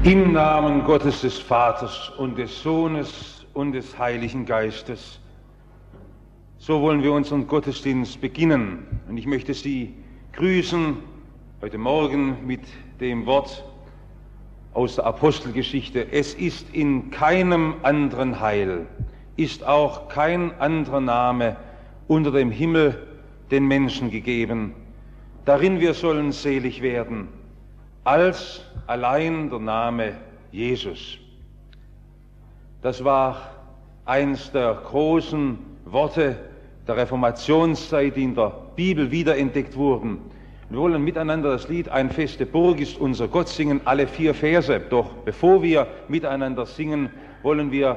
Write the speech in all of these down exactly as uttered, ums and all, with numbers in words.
Im Namen Gottes des Vaters und des Sohnes und des Heiligen Geistes. So wollen wir unseren Gottesdienst beginnen. Und ich möchte Sie grüßen heute Morgen mit dem Wort aus der Apostelgeschichte. Es ist in keinem anderen Heil, ist auch kein anderer Name unter dem Himmel den Menschen gegeben, darin wir sollen selig werden, als allein der Name Jesus. Das war eins der großen Worte der Reformationszeit, die in der Bibel wiederentdeckt wurden. Wir wollen miteinander das Lied Ein feste Burg ist unser Gott singen, alle vier Verse. Doch bevor wir miteinander singen, wollen wir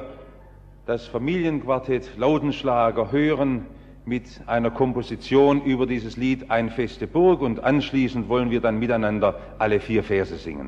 das Familienquartett Lautenschlager hören mit einer Komposition über dieses Lied Ein feste Burg, und anschließend wollen wir dann miteinander alle vier Verse singen.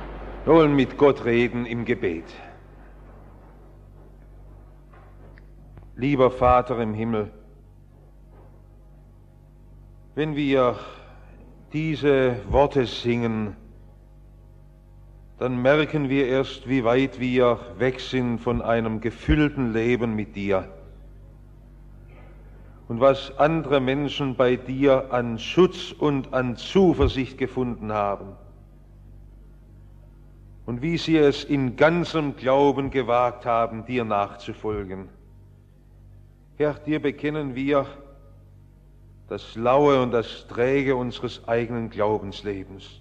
Wir wollen mit Gott reden im Gebet. Lieber Vater im Himmel, wenn wir diese Worte singen, dann merken wir erst, wie weit wir weg sind von einem gefüllten Leben mit dir und was andere Menschen bei dir an Schutz und an Zuversicht gefunden haben und wie sie es in ganzem Glauben gewagt haben, dir nachzufolgen. Herr, dir bekennen wir das Laue und das Träge unseres eigenen Glaubenslebens.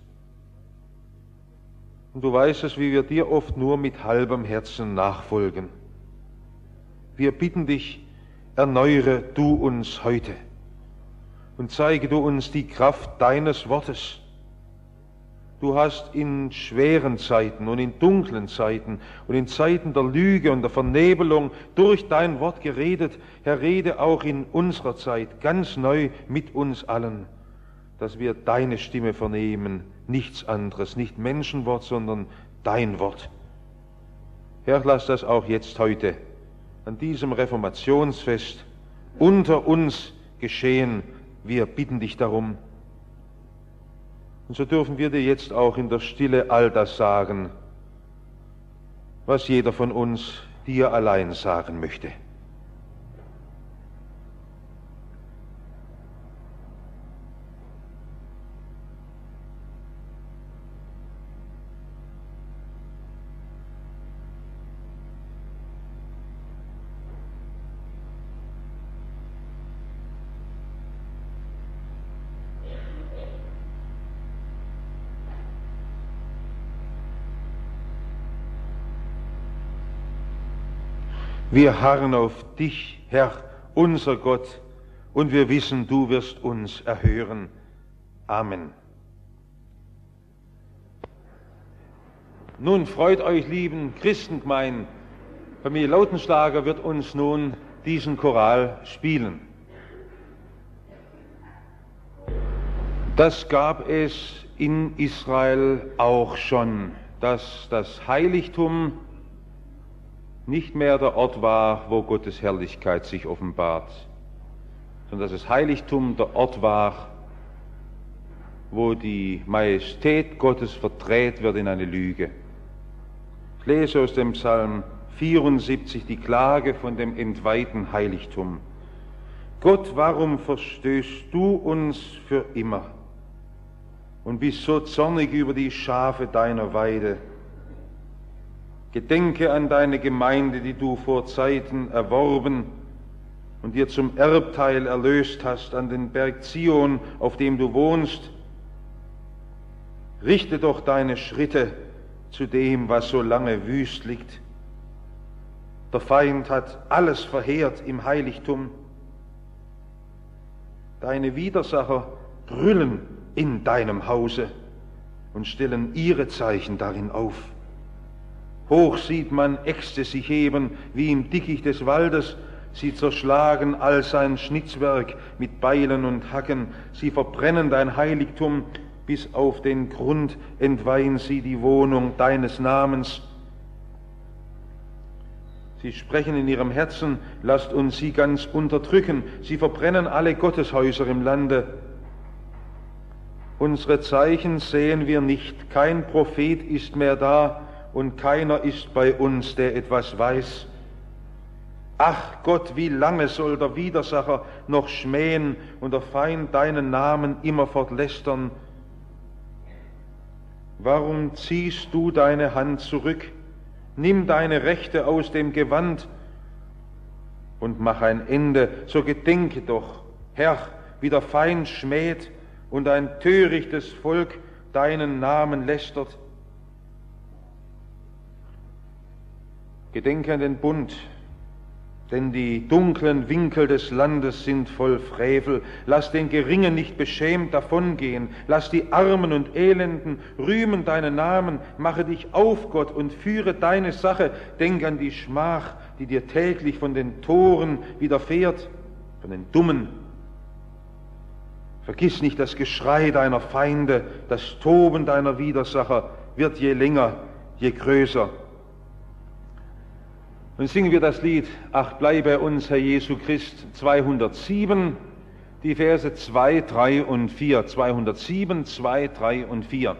Und du weißt es, wie wir dir oft nur mit halbem Herzen nachfolgen. Wir bitten dich, erneuere du uns heute und zeige du uns die Kraft deines Wortes. Du hast in schweren Zeiten und in dunklen Zeiten und in Zeiten der Lüge und der Vernebelung durch dein Wort geredet. Herr, rede auch in unserer Zeit ganz neu mit uns allen, dass wir deine Stimme vernehmen, nichts anderes, nicht Menschenwort, sondern dein Wort. Herr, lass das auch jetzt heute an diesem Reformationsfest unter uns geschehen. Wir bitten dich darum. Und so dürfen wir dir jetzt auch in der Stille all das sagen, was jeder von uns dir allein sagen möchte. Wir harren auf dich, Herr, unser Gott, und wir wissen, du wirst uns erhören. Amen. Nun freut euch, lieben Christengemein, Familie Lautenschlager wird uns nun diesen Choral spielen. Das gab es in Israel auch schon, dass das Heiligtum nicht mehr der Ort war, wo Gottes Herrlichkeit sich offenbart, sondern dass das Heiligtum der Ort war, wo die Majestät Gottes verdreht wird in eine Lüge. Ich lese aus dem Psalm vierundsiebzig die Klage von dem entweihten Heiligtum. Gott, warum verstößt du uns für immer und bist so zornig über die Schafe deiner Weide? Gedenke an deine Gemeinde, die du vor Zeiten erworben und dir zum Erbteil erlöst hast, an den Berg Zion, auf dem du wohnst. Richte doch deine Schritte zu dem, was so lange wüst liegt. Der Feind hat alles verheert im Heiligtum. Deine Widersacher brüllen in deinem Hause und stellen ihre Zeichen darin auf. Hoch sieht man Äxte sich heben, wie im Dickicht des Waldes. Sie zerschlagen all sein Schnitzwerk mit Beilen und Hacken. Sie verbrennen dein Heiligtum, bis auf den Grund entweihen sie die Wohnung deines Namens. Sie sprechen in ihrem Herzen, lasst uns sie ganz unterdrücken. Sie verbrennen alle Gotteshäuser im Lande. Unsere Zeichen sehen wir nicht, kein Prophet ist mehr da, und keiner ist bei uns, der etwas weiß. Ach Gott, wie lange soll der Widersacher noch schmähen und der Feind deinen Namen immerfort lästern? Warum ziehst du deine Hand zurück? Nimm deine Rechte aus dem Gewand und mach ein Ende. So gedenke doch, Herr, wie der Feind schmäht und ein törichtes Volk deinen Namen lästert. Gedenke an den Bund, denn die dunklen Winkel des Landes sind voll Frevel. Lass den Geringen nicht beschämt davongehen. Lass die Armen und Elenden rühmen deinen Namen. Mache dich auf, Gott, und führe deine Sache. Denk an die Schmach, die dir täglich von den Toren widerfährt, von den Dummen. Vergiss nicht das Geschrei deiner Feinde, das Toben deiner Widersacher wird je länger, je größer. Und singen wir das Lied Ach, bleibe uns, Herr Jesu Christ, zweihundertsieben, die Verse zwei, drei und vier. zweihundertsieben, zwei, drei und vier.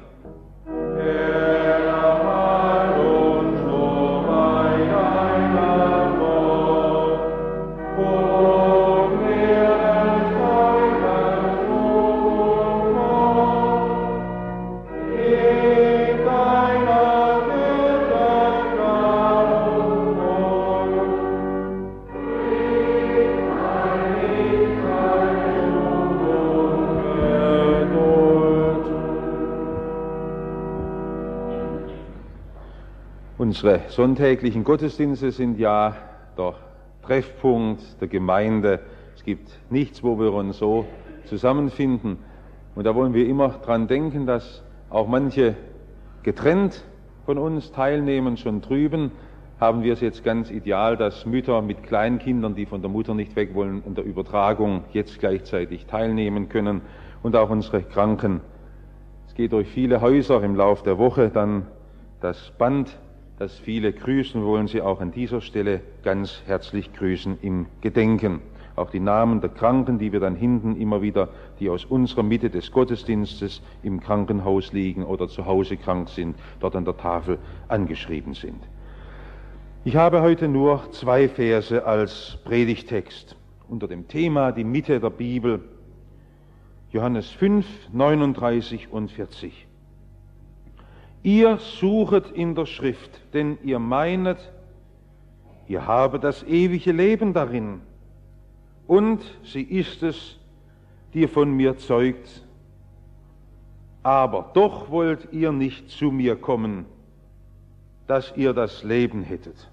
Unsere sonntäglichen Gottesdienste sind ja der Treffpunkt der Gemeinde. Es gibt nichts, wo wir uns so zusammenfinden. Und da wollen wir immer dran denken, dass auch manche getrennt von uns teilnehmen. Schon drüben haben wir es jetzt ganz ideal, dass Mütter mit Kleinkindern, die von der Mutter nicht weg wollen, in der Übertragung jetzt gleichzeitig teilnehmen können. Und auch unsere Kranken. Es geht durch viele Häuser im Lauf der Woche dann das Band, das viele grüßen, wollen Sie auch an dieser Stelle ganz herzlich grüßen im Gedenken. Auch die Namen der Kranken, die wir dann hinten immer wieder, die aus unserer Mitte des Gottesdienstes im Krankenhaus liegen oder zu Hause krank sind, dort an der Tafel angeschrieben sind. Ich habe heute nur zwei Verse als Predigtext unter dem Thema die Mitte der Bibel, Johannes fünf, neununddreißig und vierzig. Ihr suchet in der Schrift, denn ihr meinet, ihr habe das ewige Leben darin, und sie ist es, die von mir zeugt. Aber doch wollt ihr nicht zu mir kommen, dass ihr das Leben hättet.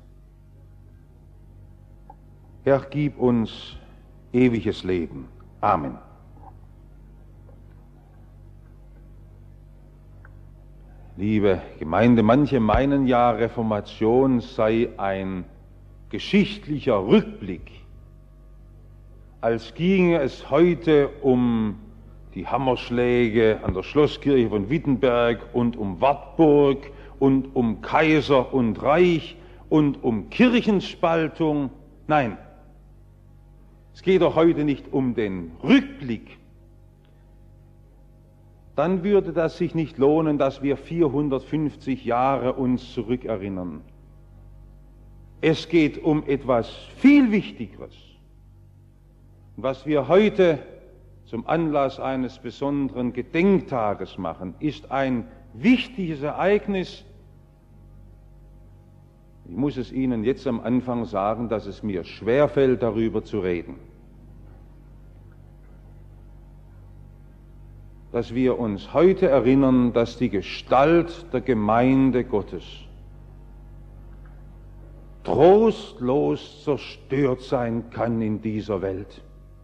Herr, gib uns ewiges Leben. Amen. Liebe Gemeinde, manche meinen ja, Reformation sei ein geschichtlicher Rückblick, als ginge es heute um die Hammerschläge an der Schlosskirche von Wittenberg und um Wartburg und um Kaiser und Reich und um Kirchenspaltung. Nein, es geht doch heute nicht um den Rückblick. Dann würde das sich nicht lohnen, dass wir vierhundertfünfzig Jahre uns zurückerinnern. Es geht um etwas viel Wichtigeres. Was wir heute zum Anlass eines besonderen Gedenktages machen, ist ein wichtiges Ereignis. Ich muss es Ihnen jetzt am Anfang sagen, dass es mir schwerfällt, darüber zu reden. Dass wir uns heute erinnern, dass die Gestalt der Gemeinde Gottes trostlos zerstört sein kann in dieser Welt.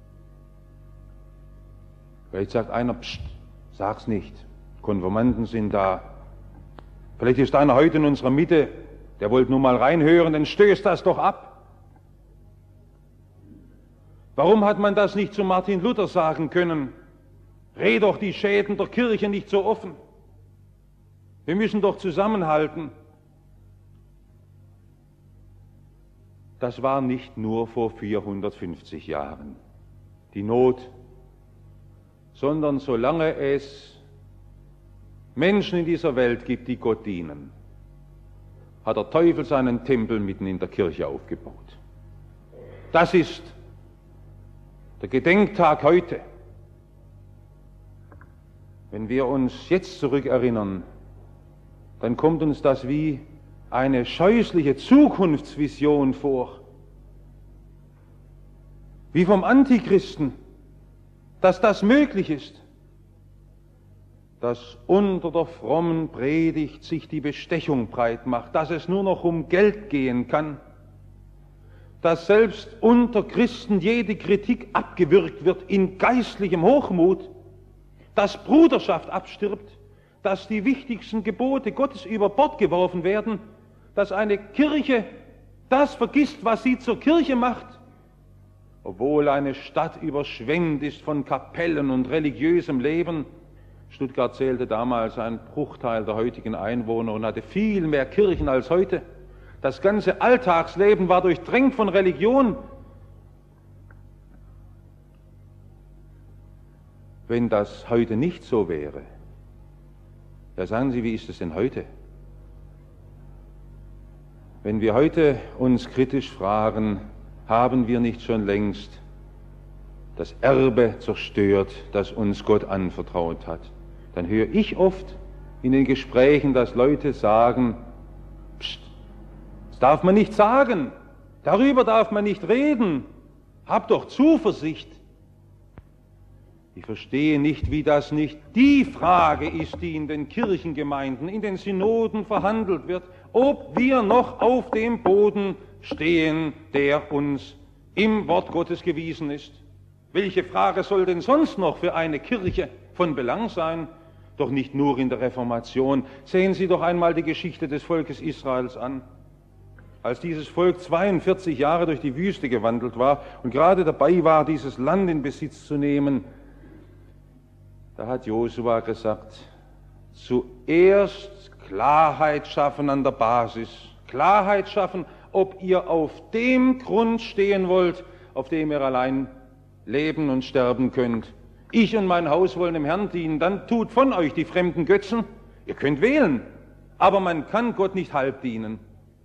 Vielleicht sagt einer, pst, sag's nicht, Konfirmanden sind da. Vielleicht ist einer heute in unserer Mitte, der wollte nur mal reinhören, dann stößt das doch ab. Warum hat man das nicht zu Martin Luther sagen können? Red doch die Schäden der Kirche nicht so offen. Wir müssen doch zusammenhalten. Das war nicht nur vor vierhundertfünfzig Jahren die Not, sondern solange es Menschen in dieser Welt gibt, die Gott dienen, hat der Teufel seinen Tempel mitten in der Kirche aufgebaut. Das ist der Gedenktag heute. Wenn wir uns jetzt zurückerinnern, dann kommt uns das wie eine scheußliche Zukunftsvision vor. Wie vom Antichristen, dass das möglich ist. Dass unter der frommen Predigt sich die Bestechung breit macht, dass es nur noch um Geld gehen kann, dass selbst unter Christen jede Kritik abgewürgt wird in geistlichem Hochmut, dass Bruderschaft abstirbt, dass die wichtigsten Gebote Gottes über Bord geworfen werden, dass eine Kirche das vergisst, was sie zur Kirche macht, obwohl eine Stadt überschwemmt ist von Kapellen und religiösem Leben. Stuttgart zählte damals einen Bruchteil der heutigen Einwohner und hatte viel mehr Kirchen als heute. Das ganze Alltagsleben war durchdrängt von Religion. Wenn das heute nicht so wäre, ja, sagen Sie, wie ist es denn heute? Wenn wir heute uns kritisch fragen, haben wir nicht schon längst das Erbe zerstört, das uns Gott anvertraut hat, dann höre ich oft in den Gesprächen, dass Leute sagen, Psst, das darf man nicht sagen, darüber darf man nicht reden, hab doch Zuversicht. Ich verstehe nicht, wie das nicht die Frage ist, die in den Kirchengemeinden, in den Synoden verhandelt wird, ob wir noch auf dem Boden stehen, der uns im Wort Gottes gewiesen ist. Welche Frage soll denn sonst noch für eine Kirche von Belang sein? Doch nicht nur in der Reformation. Sehen Sie doch einmal die Geschichte des Volkes Israels an. Als dieses Volk zweiundvierzig Jahre durch die Wüste gewandelt war und gerade dabei war, dieses Land in Besitz zu nehmen, da hat Josua gesagt, zuerst Klarheit schaffen an der Basis. Klarheit schaffen, ob ihr auf dem Grund stehen wollt, auf dem ihr allein leben und sterben könnt. Ich und mein Haus wollen dem Herrn dienen, dann tut von euch die fremden Götzen. Ihr könnt wählen, aber man kann Gott nicht halb dienen.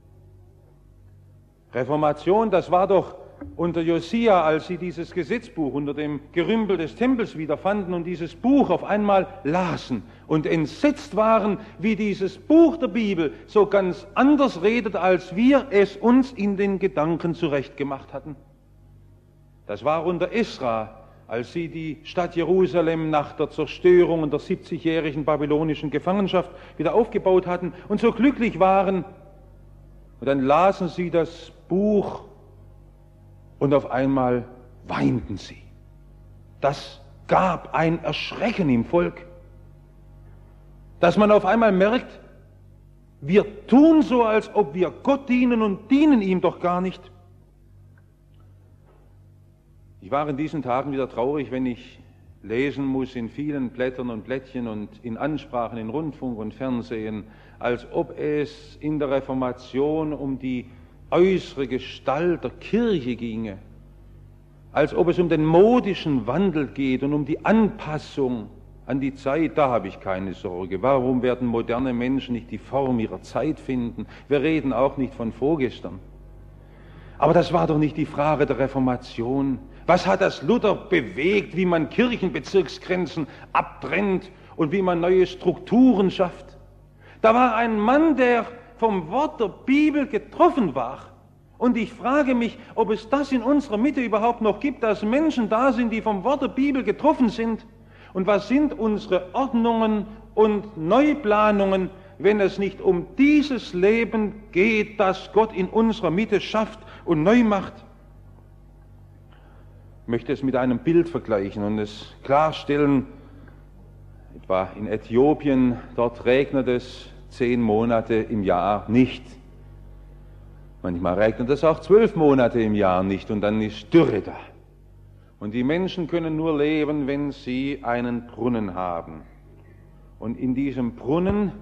Reformation, das war doch unter Josia, als sie dieses Gesetzbuch unter dem Gerümpel des Tempels wiederfanden und dieses Buch auf einmal lasen und entsetzt waren, wie dieses Buch der Bibel so ganz anders redet, als wir es uns in den Gedanken zurechtgemacht hatten. Das war unter Esra, als sie die Stadt Jerusalem nach der Zerstörung und der siebzigjährigen babylonischen Gefangenschaft wieder aufgebaut hatten und so glücklich waren. Und dann lasen sie das Buch und auf einmal weinten sie. Das gab ein Erschrecken im Volk, dass man auf einmal merkt, wir tun so, als ob wir Gott dienen und dienen ihm doch gar nicht. Ich war in diesen Tagen wieder traurig, wenn ich lesen muss in vielen Blättern und Blättchen und in Ansprachen in Rundfunk und Fernsehen, als ob es in der Reformation um die äußere Gestalt der Kirche ginge, als ob es um den modischen Wandel geht und um die Anpassung an die Zeit. Da habe ich keine Sorge. Warum werden moderne Menschen nicht die Form ihrer Zeit finden? Wir reden auch nicht von vorgestern. Aber das war doch nicht die Frage der Reformation. Was hat das Luther bewegt, wie man Kirchenbezirksgrenzen abtrennt und wie man neue Strukturen schafft? Da war ein Mann, der vom Wort der Bibel getroffen war. Und ich frage mich, ob es das in unserer Mitte überhaupt noch gibt, dass Menschen da sind, die vom Wort der Bibel getroffen sind. Und was sind unsere Ordnungen und Neuplanungen, wenn es nicht um dieses Leben geht, das Gott in unserer Mitte schafft und neu macht? Ich möchte es mit einem Bild vergleichen und es klarstellen. Etwa in Äthiopien, dort regnet es zehn Monate im Jahr nicht. Manchmal regnet es auch zwölf Monate im Jahr nicht und dann ist Dürre da. Und die Menschen können nur leben, wenn sie einen Brunnen haben. Und in diesem Brunnen,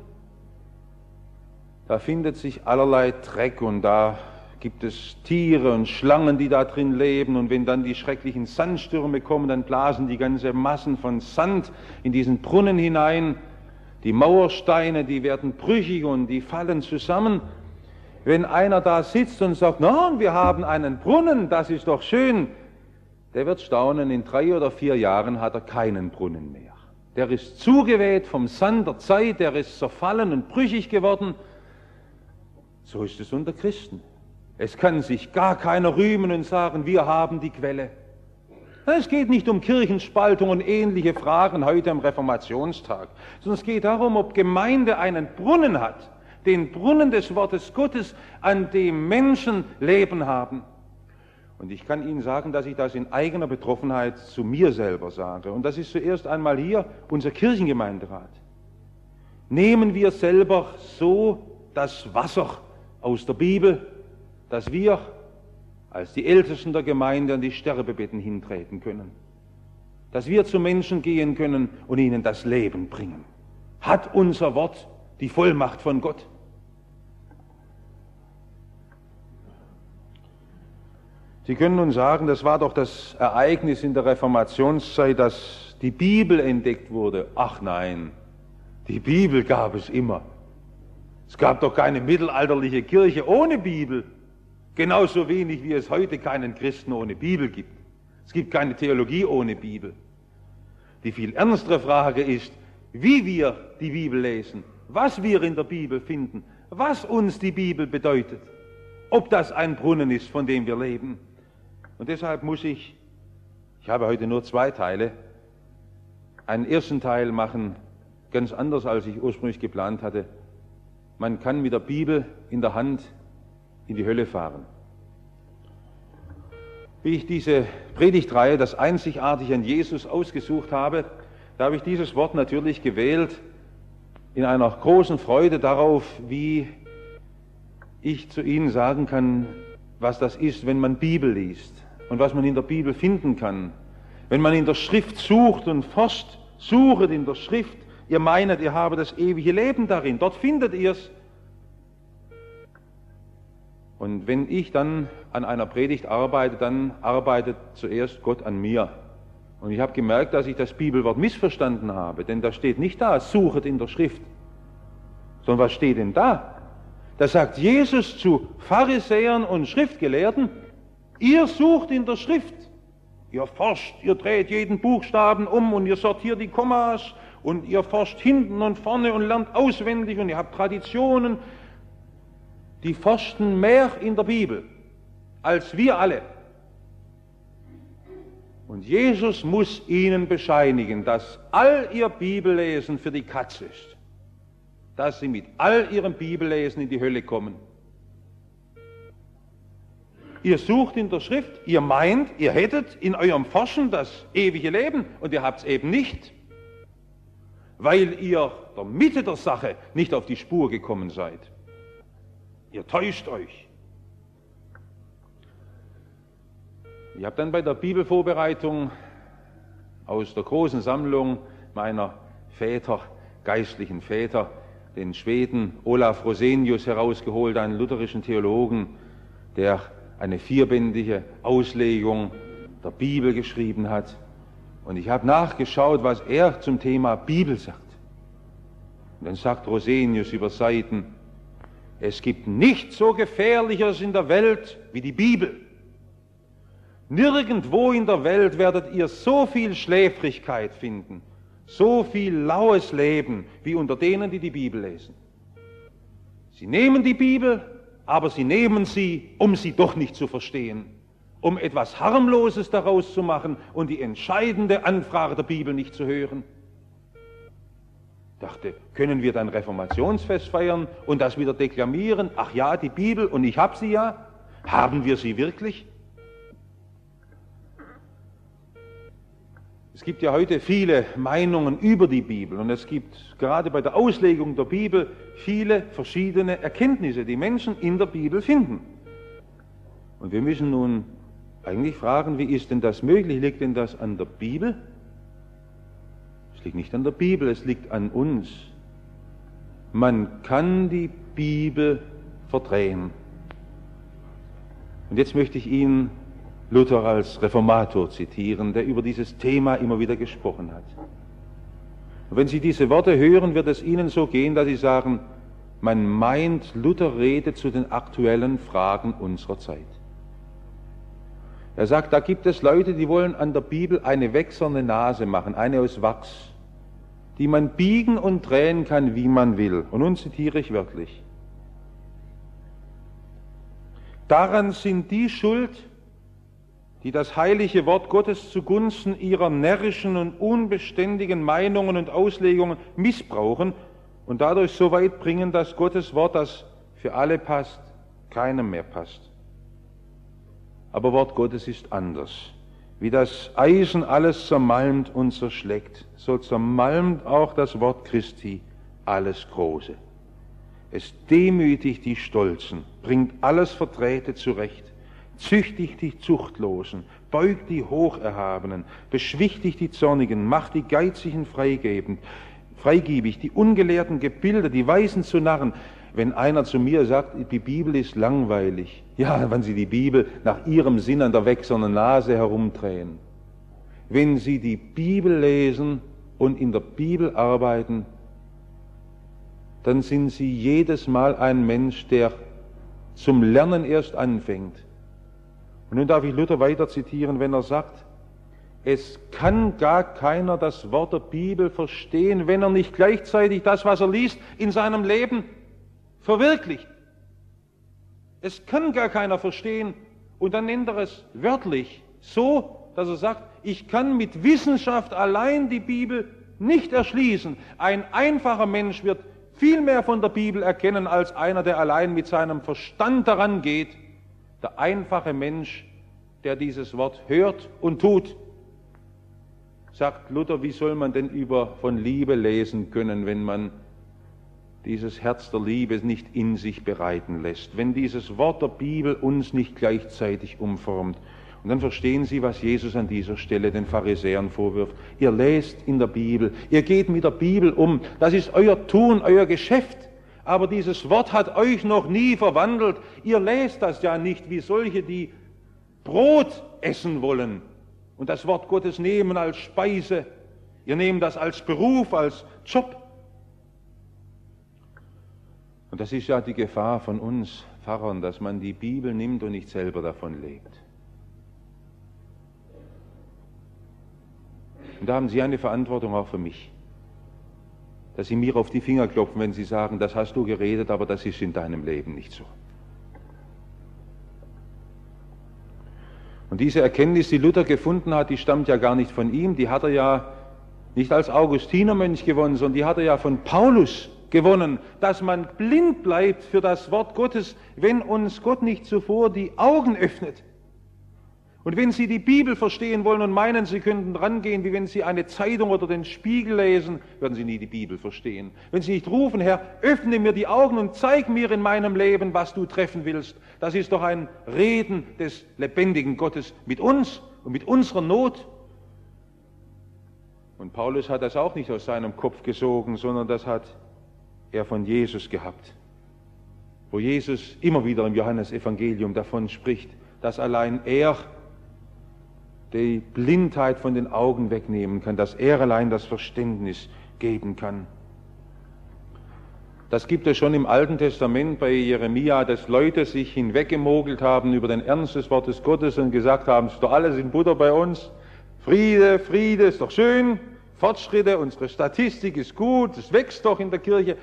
da findet sich allerlei Dreck und da gibt es Tiere und Schlangen, die da drin leben. Und wenn dann die schrecklichen Sandstürme kommen, dann blasen die ganze Massen von Sand in diesen Brunnen hinein. Die Mauersteine, die werden brüchig und die fallen zusammen. Wenn einer da sitzt und sagt, na, wir haben einen Brunnen, das ist doch schön, der wird staunen, in drei oder vier Jahren hat er keinen Brunnen mehr. Der ist zugeweht vom Sand der Zeit, der ist zerfallen und brüchig geworden. So ist es unter Christen. Es kann sich gar keiner rühmen und sagen, wir haben die Quelle. Es geht nicht um Kirchenspaltung und ähnliche Fragen heute am Reformationstag, sondern es geht darum, ob Gemeinde einen Brunnen hat, den Brunnen des Wortes Gottes, an dem Menschen Leben haben. Und ich kann Ihnen sagen, dass ich das in eigener Betroffenheit zu mir selber sage. Und das ist zuerst einmal hier unser Kirchengemeinderat. Nehmen wir selber so das Wasser aus der Bibel, dass wir als die Ältesten der Gemeinde an die Sterbebetten hintreten können. Dass wir zu Menschen gehen können und ihnen das Leben bringen. Hat unser Wort die Vollmacht von Gott? Sie können nun sagen, das war doch das Ereignis in der Reformationszeit, dass die Bibel entdeckt wurde. Ach nein, die Bibel gab es immer. Es gab doch keine mittelalterliche Kirche ohne Bibel. Genauso wenig wie es heute keinen Christen ohne Bibel gibt. Es gibt keine Theologie ohne Bibel. Die viel ernstere Frage ist, wie wir die Bibel lesen, was wir in der Bibel finden, was uns die Bibel bedeutet, ob das ein Brunnen ist, von dem wir leben. Und deshalb muss ich, ich habe heute nur zwei Teile, einen ersten Teil machen, ganz anders, als ich ursprünglich geplant hatte. Man kann mit der Bibel in der Hand in die Hölle fahren. Wie ich diese Predigtreihe, das Einzigartige an Jesus, ausgesucht habe, da habe ich dieses Wort natürlich gewählt in einer großen Freude darauf, wie ich zu Ihnen sagen kann, was das ist, wenn man Bibel liest und was man in der Bibel finden kann. Wenn man in der Schrift sucht und forscht, suchet in der Schrift, ihr meinet, ihr habt das ewige Leben darin, dort findet ihr es. Und wenn ich dann an einer Predigt arbeite, dann arbeitet zuerst Gott an mir. Und ich habe gemerkt, dass ich das Bibelwort missverstanden habe, denn da steht nicht da, suchet in der Schrift, sondern was steht denn da? Da sagt Jesus zu Pharisäern und Schriftgelehrten, ihr sucht in der Schrift, ihr forscht, ihr dreht jeden Buchstaben um und ihr sortiert die Kommas und ihr forscht hinten und vorne und lernt auswendig und ihr habt Traditionen. Die forschten mehr in der Bibel als wir alle. Und Jesus muss ihnen bescheinigen, dass all ihr Bibellesen für die Katz ist, dass sie mit all ihrem Bibellesen in die Hölle kommen. Ihr sucht in der Schrift, ihr meint, ihr hättet in eurem Forschen das ewige Leben und ihr habt es eben nicht, weil ihr der Mitte der Sache nicht auf die Spur gekommen seid. Ihr täuscht euch. Ich habe dann bei der Bibelvorbereitung aus der großen Sammlung meiner Väter, geistlichen Väter, den Schweden Olaf Rosenius herausgeholt, einen lutherischen Theologen, der eine vierbändige Auslegung der Bibel geschrieben hat. Und ich habe nachgeschaut, was er zum Thema Bibel sagt. Und dann sagt Rosenius über Seiten, es gibt nichts so Gefährliches in der Welt wie die Bibel. Nirgendwo in der Welt werdet ihr so viel Schläfrigkeit finden, so viel laues Leben wie unter denen, die die Bibel lesen. Sie nehmen die Bibel, aber sie nehmen sie, um sie doch nicht zu verstehen, um etwas Harmloses daraus zu machen und die entscheidende Anfrage der Bibel nicht zu hören. Ich dachte, können wir dann Reformationsfest feiern und das wieder deklamieren? Ach ja, die Bibel, und ich habe sie ja. Haben wir sie wirklich? Es gibt ja heute viele Meinungen über die Bibel und es gibt gerade bei der Auslegung der Bibel viele verschiedene Erkenntnisse, die Menschen in der Bibel finden. Und wir müssen nun eigentlich fragen, wie ist denn das möglich? Liegt denn das an der Bibel? Es liegt nicht an der Bibel, es liegt an uns. Man kann die Bibel verdrehen. Und jetzt möchte ich Ihnen Luther als Reformator zitieren, der über dieses Thema immer wieder gesprochen hat. Und wenn Sie diese Worte hören, wird es Ihnen so gehen, dass Sie sagen, man meint, Luther redet zu den aktuellen Fragen unserer Zeit. Er sagt, da gibt es Leute, die wollen an der Bibel eine wächserne Nase machen, eine aus Wachs, die man biegen und drehen kann, wie man will. Und nun zitiere ich wörtlich. Daran sind die schuld, die das heilige Wort Gottes zugunsten ihrer närrischen und unbeständigen Meinungen und Auslegungen missbrauchen und dadurch so weit bringen, dass Gottes Wort, das für alle passt, keinem mehr passt. Aber Wort Gottes ist anders. Wie das Eisen alles zermalmt und zerschlägt, so zermalmt auch das Wort Christi alles Große. Es demütigt die Stolzen, bringt alles Verdrehte zurecht, züchtigt die Zuchtlosen, beugt die Hocherhabenen, beschwichtigt die Zornigen, macht die Geizigen freigebend, freigebig, die Ungelehrten gebildet, die Weisen zu Narren, wenn einer zu mir sagt, die Bibel ist langweilig. Ja, wenn Sie die Bibel nach Ihrem Sinn an der wächsernen Nase herumdrehen. Wenn Sie die Bibel lesen und in der Bibel arbeiten, dann sind Sie jedes Mal ein Mensch, der zum Lernen erst anfängt. Und nun darf ich Luther weiter zitieren, wenn er sagt, es kann gar keiner das Wort der Bibel verstehen, wenn er nicht gleichzeitig das, was er liest, in seinem Leben verwirklicht. Es kann gar keiner verstehen, und dann nennt er es wörtlich so, dass er sagt, ich kann mit Wissenschaft allein die Bibel nicht erschließen. Ein einfacher Mensch wird viel mehr von der Bibel erkennen, als einer, der allein mit seinem Verstand daran geht. Der einfache Mensch, der dieses Wort hört und tut. Sagt Luther, wie soll man denn über von Liebe lesen können, wenn man dieses Herz der Liebe nicht in sich bereiten lässt, wenn dieses Wort der Bibel uns nicht gleichzeitig umformt. Und dann verstehen Sie, was Jesus an dieser Stelle den Pharisäern vorwirft. Ihr lest in der Bibel, ihr geht mit der Bibel um, das ist euer Tun, euer Geschäft, aber dieses Wort hat euch noch nie verwandelt. Ihr lest das ja nicht wie solche, die Brot essen wollen und das Wort Gottes nehmen als Speise. Ihr nehmt das als Beruf, als Job. Und das ist ja die Gefahr von uns Pfarrern, dass man die Bibel nimmt und nicht selber davon lebt. Und da haben Sie eine Verantwortung auch für mich, dass Sie mir auf die Finger klopfen, wenn Sie sagen, das hast du geredet, aber das ist in deinem Leben nicht so. Und diese Erkenntnis, die Luther gefunden hat, die stammt ja gar nicht von ihm, die hat er ja nicht als Augustinermönch gewonnen, sondern die hat er ja von Paulus gewonnen, dass man blind bleibt für das Wort Gottes, wenn uns Gott nicht zuvor die Augen öffnet. Und wenn Sie die Bibel verstehen wollen und meinen, Sie könnten rangehen, wie wenn Sie eine Zeitung oder den Spiegel lesen, werden Sie nie die Bibel verstehen. Wenn Sie nicht rufen, Herr, öffne mir die Augen und zeig mir in meinem Leben, was du treffen willst, das ist doch ein Reden des lebendigen Gottes mit uns und mit unserer Not. Und Paulus hat das auch nicht aus seinem Kopf gesogen, sondern das hat er von Jesus gehabt, wo Jesus immer wieder im Johannesevangelium davon spricht, dass allein er die Blindheit von den Augen wegnehmen kann, dass er allein das Verständnis geben kann. Das gibt es schon im Alten Testament bei Jeremia, dass Leute sich hinweggemogelt haben über den Ernst des Wortes Gottes und gesagt haben, es ist doch alles in Butter bei uns, Friede, Friede, ist doch schön, Fortschritte, unsere Statistik ist gut, es wächst doch in der Kirche.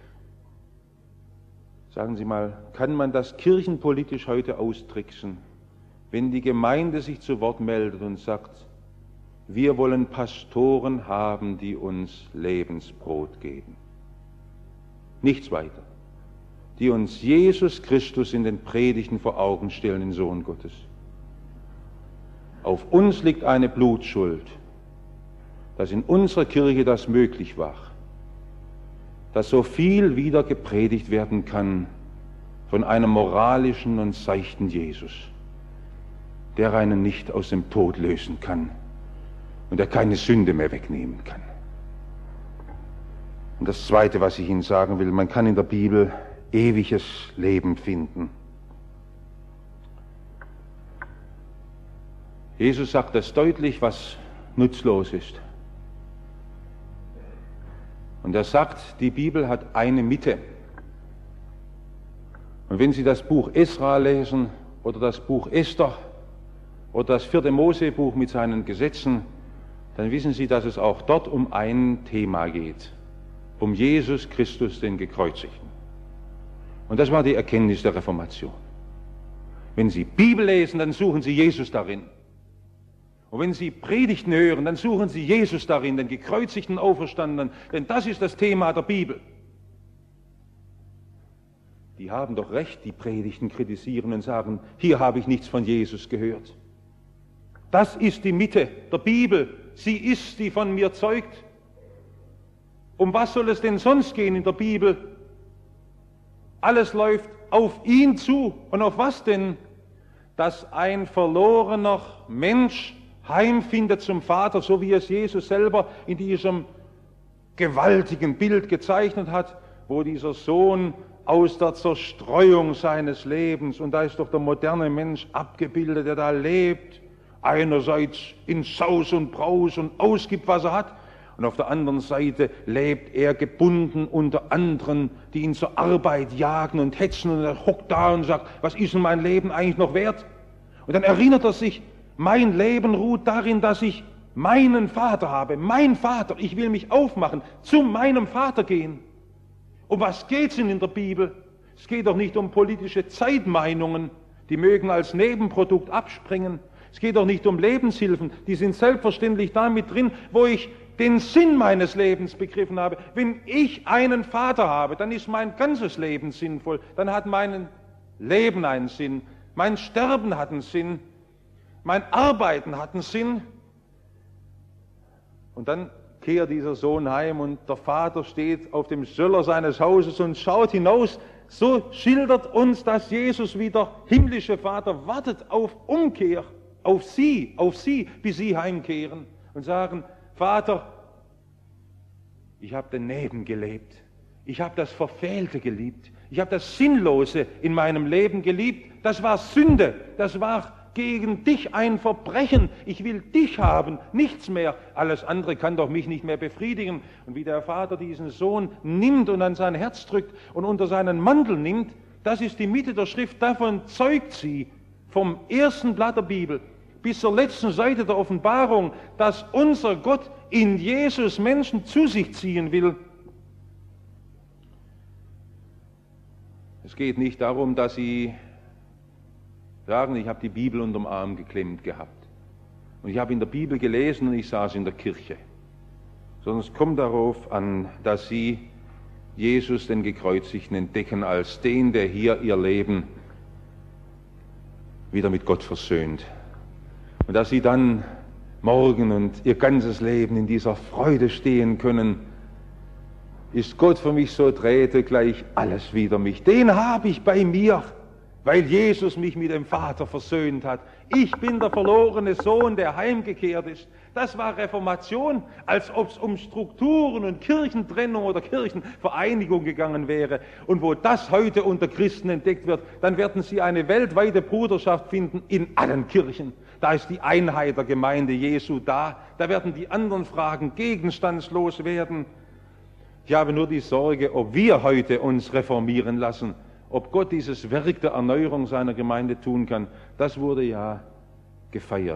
Sagen Sie mal, kann man das kirchenpolitisch heute austricksen, wenn die Gemeinde sich zu Wort meldet und sagt, wir wollen Pastoren haben, die uns Lebensbrot geben. Nichts weiter. Die uns Jesus Christus in den Predigten vor Augen stellen, den Sohn Gottes. Auf uns liegt eine Blutschuld, dass in unserer Kirche das möglich war, dass so viel wieder gepredigt werden kann von einem moralischen und seichten Jesus, der einen nicht aus dem Tod lösen kann und der keine Sünde mehr wegnehmen kann. Und das Zweite, was ich Ihnen sagen will, man kann in der Bibel ewiges Leben finden. Jesus sagt das deutlich, was nutzlos ist. Und er sagt, die Bibel hat eine Mitte. Und wenn Sie das Buch Esra lesen oder das Buch Esther oder das vierte Mosebuch mit seinen Gesetzen, dann wissen Sie, dass es auch dort um ein Thema geht, um Jesus Christus, den Gekreuzigten. Und das war die Erkenntnis der Reformation. Wenn Sie Bibel lesen, dann suchen Sie Jesus darin. Und wenn Sie Predigten hören, dann suchen Sie Jesus darin, den gekreuzigten Auferstandenen, denn das ist das Thema der Bibel. Die haben doch recht, die Predigten kritisieren und sagen, hier habe ich nichts von Jesus gehört. Das ist die Mitte der Bibel. Sie ist, die von mir zeugt. Um was soll es denn sonst gehen in der Bibel? Alles läuft auf ihn zu. Und auf was denn? Dass ein verlorener Mensch heimfindet zum Vater, so wie es Jesus selber in diesem gewaltigen Bild gezeichnet hat, wo dieser Sohn aus der Zerstreuung seines Lebens. Und da ist doch der moderne Mensch abgebildet, der da lebt, einerseits in Saus und Braus und ausgibt, was er hat, und auf der anderen Seite lebt er gebunden unter anderen, die ihn zur Arbeit jagen und hetzen, und er hockt da und sagt, was ist denn mein Leben eigentlich noch wert? Und dann erinnert er sich, mein Leben ruht darin, dass ich meinen Vater habe, mein Vater, ich will mich aufmachen, zu meinem Vater gehen. Um was geht's denn in der Bibel? Es geht doch nicht um politische Zeitmeinungen, die mögen als Nebenprodukt abspringen. Es geht doch nicht um Lebenshilfen, die sind selbstverständlich damit drin, wo ich den Sinn meines Lebens begriffen habe. Wenn ich einen Vater habe, dann ist mein ganzes Leben sinnvoll, dann hat mein Leben einen Sinn, mein Sterben hat einen Sinn, mein Arbeiten hat einen Sinn. Und dann kehrt dieser Sohn heim und der Vater steht auf dem Söller seines Hauses und schaut hinaus. So schildert uns das Jesus, wie der himmlische Vater wartet auf Umkehr, auf sie, auf sie, bis sie heimkehren und sagen, Vater, ich habe daneben gelebt, ich habe das Verfehlte geliebt, ich habe das Sinnlose in meinem Leben geliebt, das war Sünde, das war gegen dich ein Verbrechen, ich will dich haben, nichts mehr, alles andere kann doch mich nicht mehr befriedigen. Und wie der Vater diesen Sohn nimmt und an sein Herz drückt und unter seinen Mantel nimmt, das ist die Mitte der Schrift, davon zeugt sie vom ersten Blatt der Bibel bis zur letzten Seite der Offenbarung, dass unser Gott in Jesus Menschen zu sich ziehen will. Es geht nicht darum, dass sie sagen, ich habe die Bibel unterm Arm geklemmt gehabt und ich habe in der Bibel gelesen und ich saß in der Kirche, sondern es kommt darauf an, dass sie Jesus, den Gekreuzigten, entdecken als den, der hier ihr Leben wieder mit Gott versöhnt. Und dass sie dann morgen und ihr ganzes Leben in dieser Freude stehen können, ist Gott für mich so trete gleich alles wider mich. Den habe ich bei mir, weil Jesus mich mit dem Vater versöhnt hat. Ich bin der verlorene Sohn, der heimgekehrt ist. Das war Reformation, als ob es um Strukturen und Kirchentrennung oder Kirchenvereinigung gegangen wäre. Und wo das heute unter Christen entdeckt wird, dann werden sie eine weltweite Bruderschaft finden in allen Kirchen. Da ist die Einheit der Gemeinde Jesu da. Da werden die anderen Fragen gegenstandslos werden. Ich habe nur die Sorge, ob wir heute uns reformieren lassen, ob Gott dieses Werk der Erneuerung seiner Gemeinde tun kann. Das wurde ja gefeiert.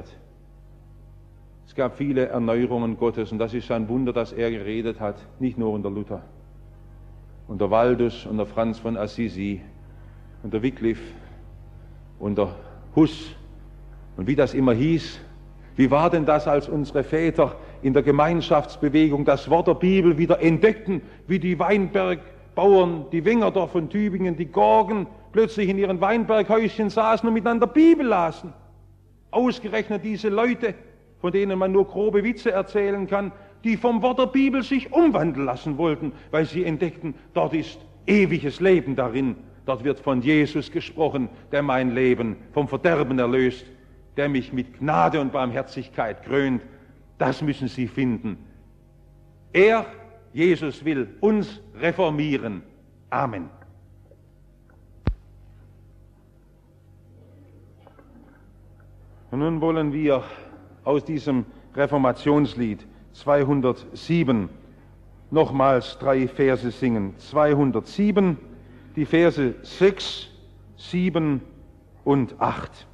Es gab viele Erneuerungen Gottes und das ist ein Wunder, dass er geredet hat, nicht nur unter Luther, unter Waldus, unter Franz von Assisi, unter Wycliffe, unter Huss und wie das immer hieß. Wie war denn das, als unsere Väter in der Gemeinschaftsbewegung das Wort der Bibel wieder entdeckten, wie die Weinbergbauern, die Wengerder von Tübingen, die Gorgen plötzlich in ihren Weinberghäuschen saßen und miteinander Bibel lasen. Ausgerechnet diese Leute, von denen man nur grobe Witze erzählen kann, die vom Wort der Bibel sich umwandeln lassen wollten, weil sie entdeckten, dort ist ewiges Leben darin. Dort wird von Jesus gesprochen, der mein Leben vom Verderben erlöst, der mich mit Gnade und Barmherzigkeit krönt. Das müssen Sie finden. Er, Jesus, will uns reformieren. Amen. Und nun wollen wir aus diesem Reformationslied zweihundertsieben nochmals drei Verse singen. zweihundertsieben, die Verse sechs, sieben und acht.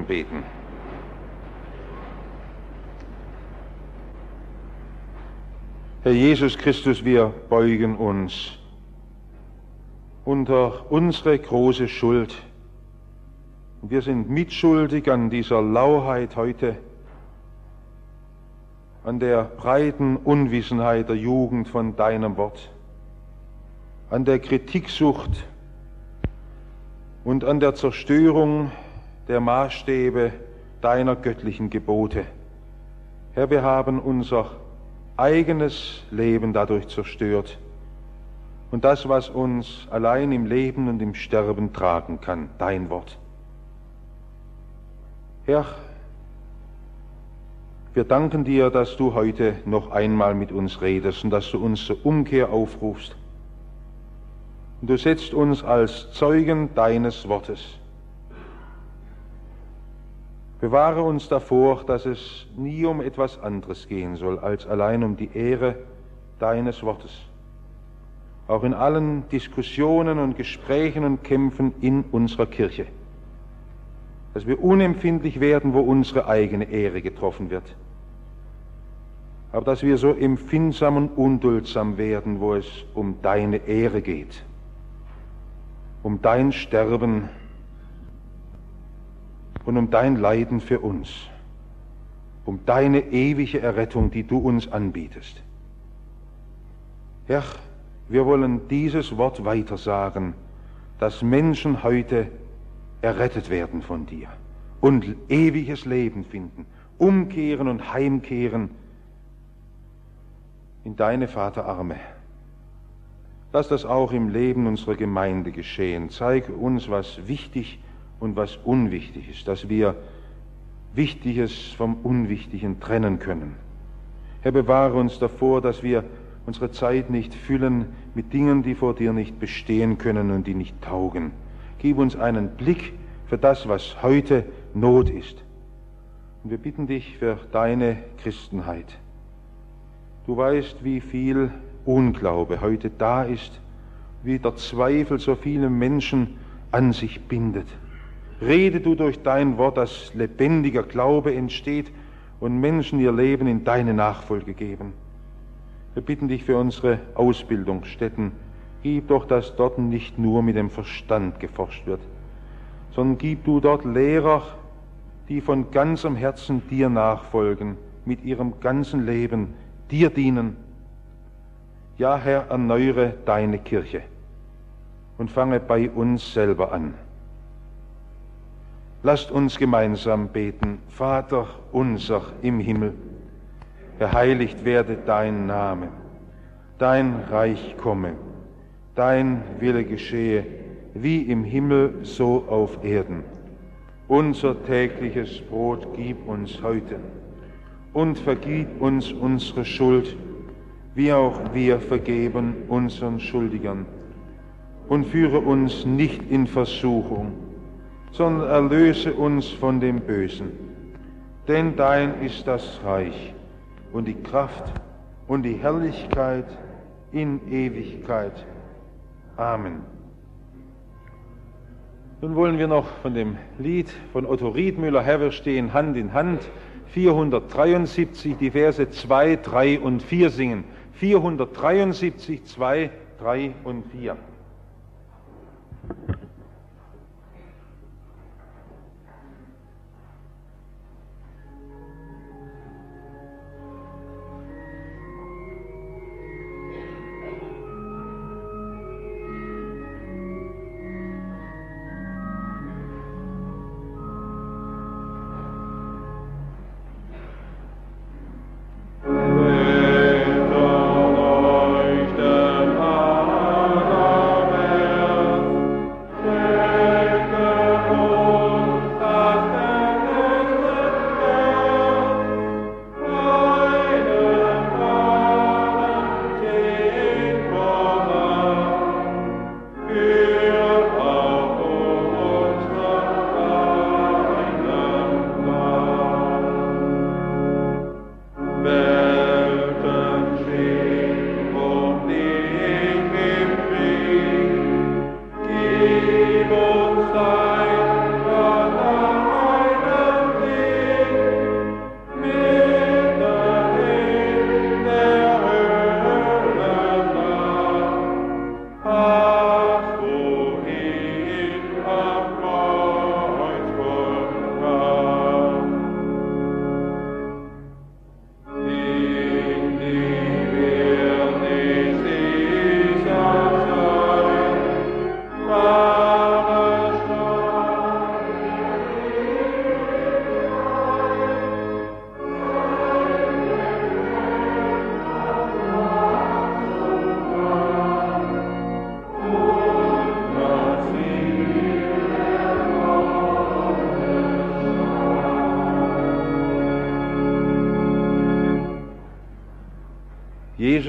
gemeinsam beten. Herr Jesus Christus, wir beugen uns unter unsere große Schuld. Wir sind mitschuldig an dieser Lauheit heute, an der breiten Unwissenheit der Jugend von deinem Wort, an der Kritiksucht und an der Zerstörung der Maßstäbe deiner göttlichen Gebote. Herr, wir haben unser eigenes Leben dadurch zerstört und das, was uns allein im Leben und im Sterben tragen kann, dein Wort. Herr, wir danken dir, dass du heute noch einmal mit uns redest und dass du uns zur Umkehr aufrufst. Und du setzt uns als Zeugen deines Wortes. Bewahre uns davor, dass es nie um etwas anderes gehen soll, als allein um die Ehre deines Wortes. Auch in allen Diskussionen und Gesprächen und Kämpfen in unserer Kirche. Dass wir unempfindlich werden, wo unsere eigene Ehre getroffen wird. Aber dass wir so empfindsam und unduldsam werden, wo es um deine Ehre geht, um dein Sterben und um dein Leiden für uns, um deine ewige Errettung, die du uns anbietest. Herr, wir wollen dieses Wort weitersagen, dass Menschen heute errettet werden von dir und ewiges Leben finden, umkehren und heimkehren in deine Vaterarme. Lass das auch im Leben unserer Gemeinde geschehen. Zeige uns, was wichtig und was unwichtig ist, dass wir Wichtiges vom Unwichtigen trennen können. Herr, bewahre uns davor, dass wir unsere Zeit nicht füllen mit Dingen, die vor dir nicht bestehen können und die nicht taugen. Gib uns einen Blick für das, was heute Not ist. Und wir bitten dich für deine Christenheit. Du weißt, wie viel Unglaube heute da ist, wie der Zweifel so viele Menschen an sich bindet. Rede du durch dein Wort, dass lebendiger Glaube entsteht und Menschen ihr Leben in deine Nachfolge geben. Wir bitten dich für unsere Ausbildungsstätten. Gib doch, dass dort nicht nur mit dem Verstand geforscht wird, sondern gib du dort Lehrer, die von ganzem Herzen dir nachfolgen, mit ihrem ganzen Leben dir dienen. Ja, Herr, erneuere deine Kirche und fange bei uns selber an. Lasst uns gemeinsam beten. Vater unser im Himmel, geheiligt werde dein Name, dein Reich komme, dein Wille geschehe, wie im Himmel, so auf Erden. Unser tägliches Brot gib uns heute und vergib uns unsere Schuld, wie auch wir vergeben unseren Schuldigern. Und führe uns nicht in Versuchung, sondern erlöse uns von dem Bösen. Denn dein ist das Reich und die Kraft und die Herrlichkeit in Ewigkeit. Amen. Nun wollen wir noch von dem Lied von Otto Riedmüller, Herr, wir stehen Hand in Hand, vierhundertdreiundsiebzig, die Verse zwei, drei und vier singen. vierhundertdreiundsiebzig, zwei, drei und vier.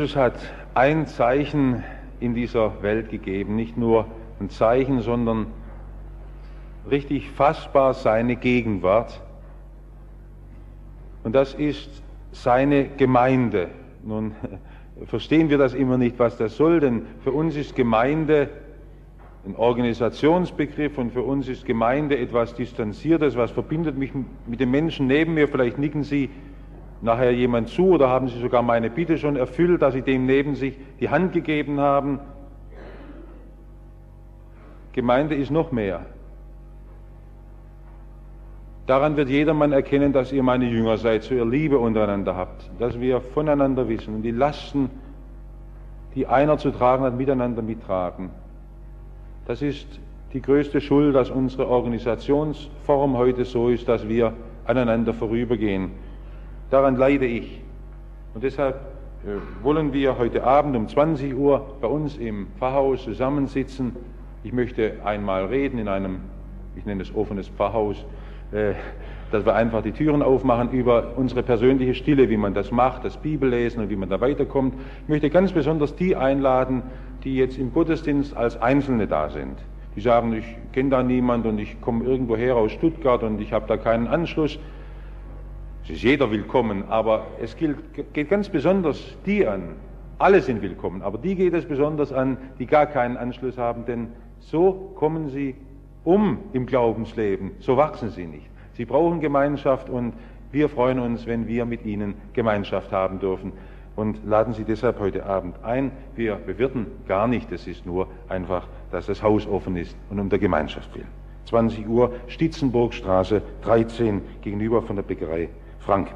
Jesus hat ein Zeichen in dieser Welt gegeben, nicht nur ein Zeichen, sondern richtig fassbar seine Gegenwart. Und das ist seine Gemeinde. Nun verstehen wir das immer nicht, was das soll, denn für uns ist Gemeinde ein Organisationsbegriff und für uns ist Gemeinde etwas Distanziertes, was verbindet mich mit den Menschen neben mir. Vielleicht nicken Sie nachher jemand zu oder haben Sie sogar meine Bitte schon erfüllt, dass Sie dem neben sich die Hand gegeben haben. Gemeinde ist noch mehr. Daran wird jedermann erkennen, dass ihr meine Jünger seid, so ihr Liebe untereinander habt, dass wir voneinander wissen und die Lasten, die einer zu tragen hat, miteinander mittragen. Das ist die größte Schuld, dass unsere Organisationsform heute so ist, dass wir aneinander vorübergehen. Daran leide ich. Und deshalb wollen wir heute Abend um zwanzig Uhr bei uns im Pfarrhaus zusammensitzen. Ich möchte einmal reden in einem, ich nenne es offenes Pfarrhaus, dass wir einfach die Türen aufmachen über unsere persönliche Stille, wie man das macht, das Bibellesen und wie man da weiterkommt. Ich möchte ganz besonders die einladen, die jetzt im Gottesdienst als Einzelne da sind. Die sagen, ich kenne da niemand und ich komme irgendwo her aus Stuttgart und ich habe da keinen Anschluss. Es ist jeder willkommen, aber es gilt, geht ganz besonders die an. Alle sind willkommen, aber die geht es besonders an, die gar keinen Anschluss haben, denn so kommen sie um im Glaubensleben, so wachsen sie nicht. Sie brauchen Gemeinschaft und wir freuen uns, wenn wir mit ihnen Gemeinschaft haben dürfen und laden Sie deshalb heute Abend ein. Wir bewirten gar nicht, es ist nur einfach, dass das Haus offen ist und um der Gemeinschaft willen. zwanzig Uhr, Stitzenburgstraße dreizehn, gegenüber von der Bäckerei Frank.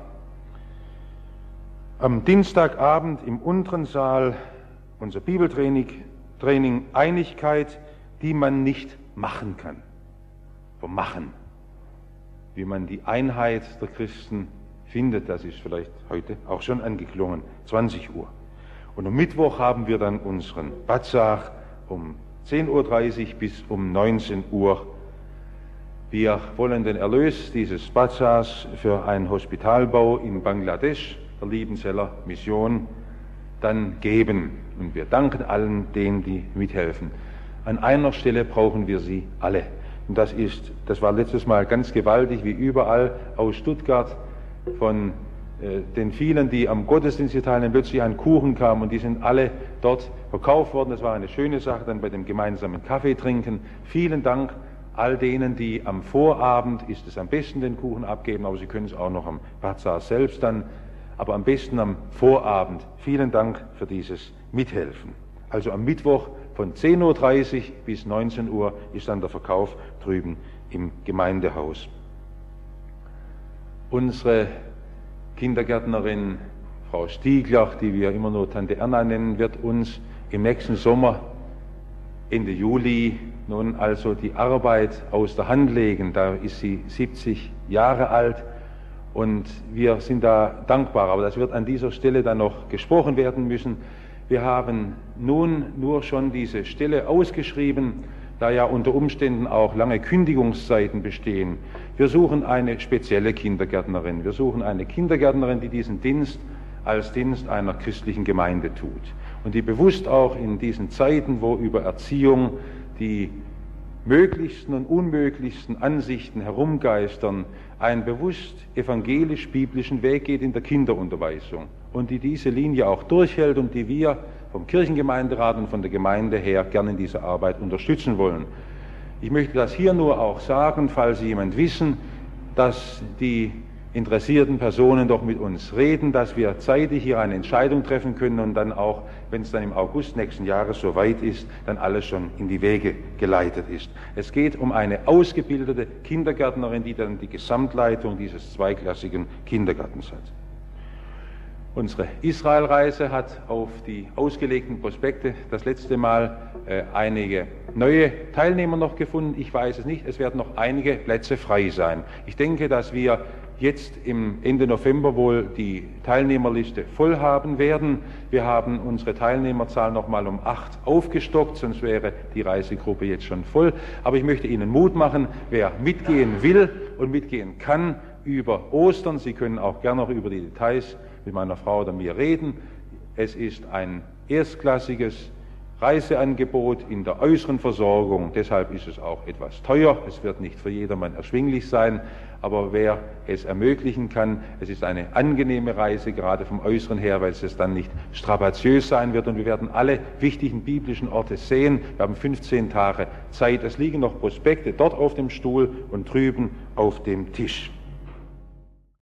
Am Dienstagabend im unteren Saal unser Bibeltraining, Training Einigkeit, die man nicht machen kann. Vermachen. Wie man die Einheit der Christen findet, das ist vielleicht heute auch schon angeklungen. zwanzig Uhr. Und am Mittwoch haben wir dann unseren Bazar um zehn Uhr dreißig bis um neunzehn Uhr. Wir wollen den Erlös dieses Bazars für einen Hospitalbau in Bangladesch, der Liebenzeller Mission, dann geben. Und wir danken allen denen, die mithelfen. An einer Stelle brauchen wir sie alle. Und das ist, das war letztes Mal ganz gewaltig, wie überall aus Stuttgart von äh, den vielen, die am Gottesdienst hier teilnehmen, plötzlich ein Kuchen kam und die sind alle dort verkauft worden. Das war eine schöne Sache, dann bei dem gemeinsamen Kaffee trinken. Vielen Dank all denen, die am Vorabend, ist es am besten, den Kuchen abgeben, aber Sie können es auch noch am Bazar selbst dann, aber am besten am Vorabend. Vielen Dank für dieses Mithelfen. Also am Mittwoch von zehn Uhr dreißig bis neunzehn Uhr ist dann der Verkauf drüben im Gemeindehaus. Unsere Kindergärtnerin Frau Stiegler, die wir immer nur Tante Erna nennen, wird uns im nächsten Sommer, Ende Juli, nun also die Arbeit aus der Hand legen. Da ist sie siebzig Jahre alt und wir sind da dankbar. Aber das wird an dieser Stelle dann noch gesprochen werden müssen. Wir haben nun nur schon diese Stelle ausgeschrieben, da ja unter Umständen auch lange Kündigungszeiten bestehen. Wir suchen eine spezielle Kindergärtnerin. Wir suchen eine Kindergärtnerin, die diesen Dienst als Dienst einer christlichen Gemeinde tut und die bewusst auch in diesen Zeiten, wo über Erziehung die möglichsten und unmöglichsten Ansichten herumgeistern, einen bewusst evangelisch-biblischen Weg geht in der Kinderunterweisung und die diese Linie auch durchhält und die wir vom Kirchengemeinderat und von der Gemeinde her gerne in dieser Arbeit unterstützen wollen. Ich möchte das hier nur auch sagen, falls Sie jemand wissen, dass die interessierten Personen doch mit uns reden, dass wir zeitig hier eine Entscheidung treffen können und dann auch, wenn es dann im August nächsten Jahres soweit ist, dann alles schon in die Wege geleitet ist. Es geht um eine ausgebildete Kindergärtnerin, die dann die Gesamtleitung dieses zweiklassigen Kindergartens hat. Unsere Israelreise hat auf die ausgelegten Prospekte das letzte Mal äh, einige neue Teilnehmer noch gefunden. Ich weiß es nicht, es werden noch einige Plätze frei sein. Ich denke, dass wir jetzt im Ende November wohl die Teilnehmerliste voll haben werden. Wir haben unsere Teilnehmerzahl noch mal um acht aufgestockt, sonst wäre die Reisegruppe jetzt schon voll. Aber ich möchte Ihnen Mut machen, wer mitgehen will und mitgehen kann über Ostern, Sie können auch gerne noch über die Details mit meiner Frau oder mir reden, Es ist ein erstklassiges Reiseangebot in der äußeren Versorgung. Deshalb ist es auch etwas teuer. Es wird nicht für jedermann erschwinglich sein, aber wer es ermöglichen kann, es ist eine angenehme Reise, gerade vom Äußeren her, weil es dann nicht strapaziös sein wird. Und wir werden alle wichtigen biblischen Orte sehen. Wir haben fünfzehn Tage Zeit. Es liegen noch Prospekte dort auf dem Stuhl und drüben auf dem Tisch.